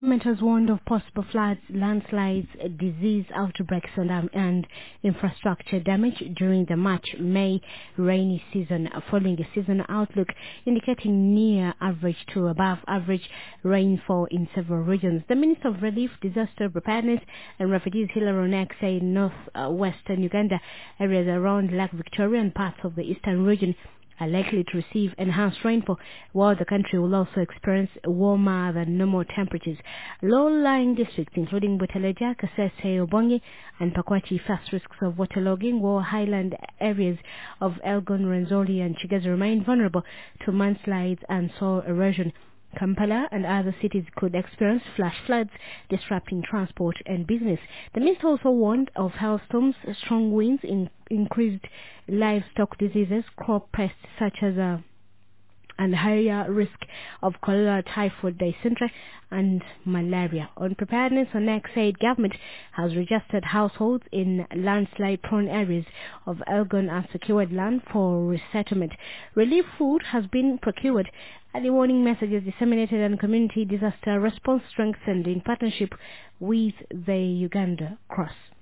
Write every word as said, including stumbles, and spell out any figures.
government has warned of possible floods, landslides, disease outbreaks and, um, and infrastructure damage during the March-May rainy season, following a seasonal outlook indicating near average to above average rainfall in several regions. The Minister of Relief, Disaster Preparedness and Refugees, Hilary Onek, said north-western Uganda, areas around Lake Victoria and parts of the eastern region are likely to receive enhanced rainfall, while the country will also experience warmer than normal temperatures. Low-lying districts, including Butaleja, Kasese, Obongi, and Pakwati, face risks of waterlogging, while highland areas of Elgon, Renzoli, and Chigazi remain vulnerable to mudslides and soil erosion. Kampala and other cities could experience flash floods, disrupting transport and business. The minister also warned of hailstorms, strong winds, in, increased livestock diseases, crop pests such as uh, and higher risk of cholera, typhoid, dysentery, and malaria. On preparedness, Onek said government has registered households in landslide-prone areas of Elgon and secured land for resettlement. Relief food has been procured. Early warning messages disseminated and community disaster response strengthened in partnership with the Uganda Cross.